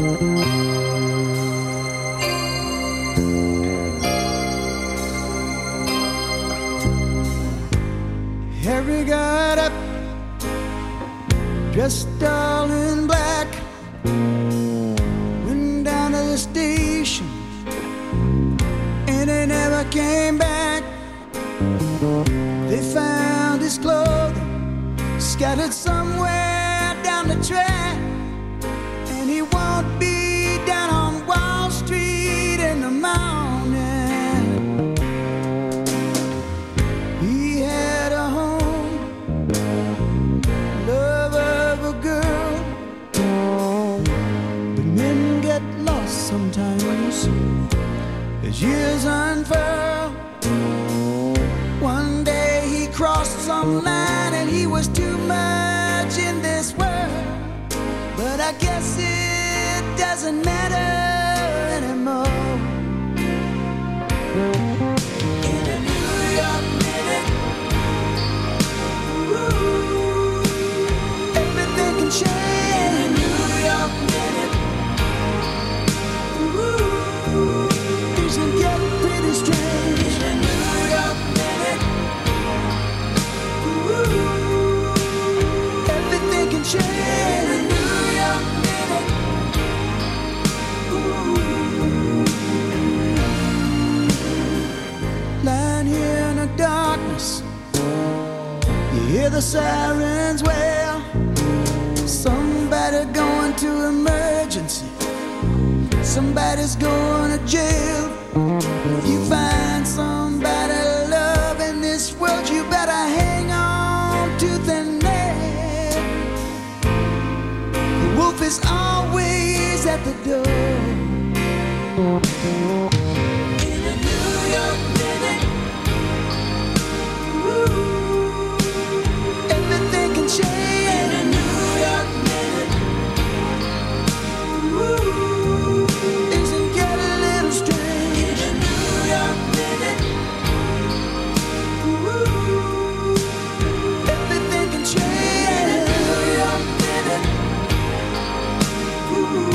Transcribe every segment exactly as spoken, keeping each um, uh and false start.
Harry got up, dressed all in black, went down to the station, and they never came back. They found his clothing scattered somewhere down the track, and he won't be down on Wall Street in the morning. He had a home, love of a girl, but men get lost sometimes as years unfurl. One day he crossed some line and he was too much in this world, but I guess it doesn't matter anymore. In a New York minute, ooh, everything can change. In a New York minute, ooh, things can get pretty strange. In a New York minute, ooh, everything can change. In a New York minute, ooh. Lying here in the darkness, you hear the sirens wail. Somebody going to emergency, somebody's going to jail. If you find somebody to love in this world, you better hang on tooth and nail. The wolf is always at the door. In a New York minute, ooh, everything can change. In a New York minute, ooh, things can get a little strange. In a New York minute, ooh, everything can change. In a New York minute, ooh.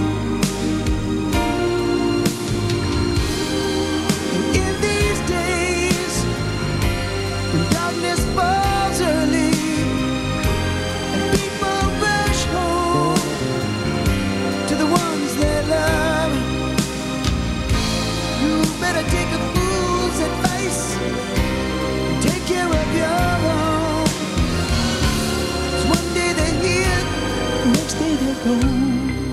And in these days, when darkness falls early and people rush home to the ones they love, you better take a fool's advice and take care of your own. 'Cause one day they're here, next day they're gone.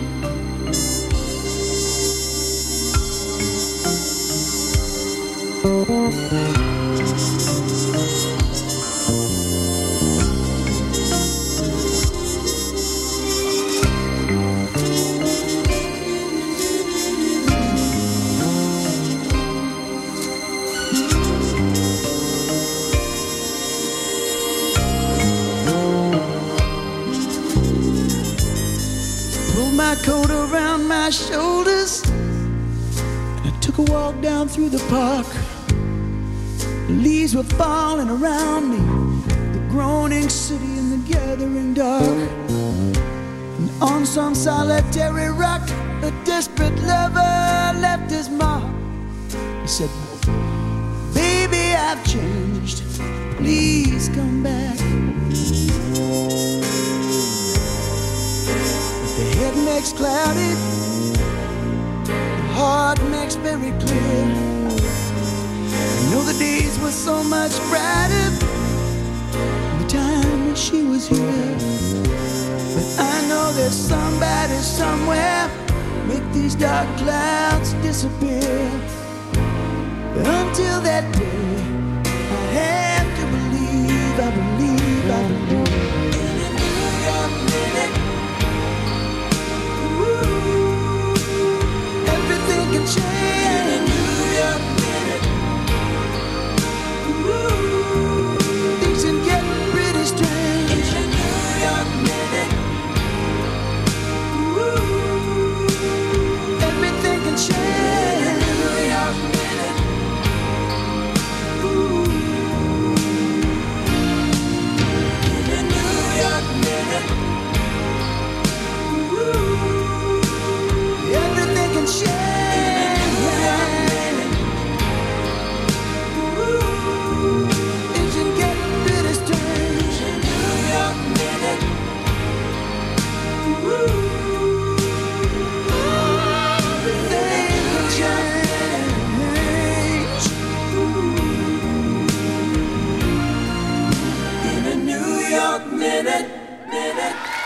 Pulled my coat around my shoulders and I took a walk down through the park. The leaves were falling around me, the groaning city in the gathering dark. And on some solitary rock, a desperate lover left his mark. He said, "Baby, I've changed, please come back." The head makes cloudy, the heart makes very clear. I know the days were so much brighter the time that she was here, but I know there's somebody somewhere make these dark clouds disappear. But until that day, I have to believe, I believe, I believe. In a New York minute, ooh, everything can change. In a New York minute, ooh, things can get pretty strange. In a New York minute, ooh, everything can change. In a New York minute, ooh. Minute, minute.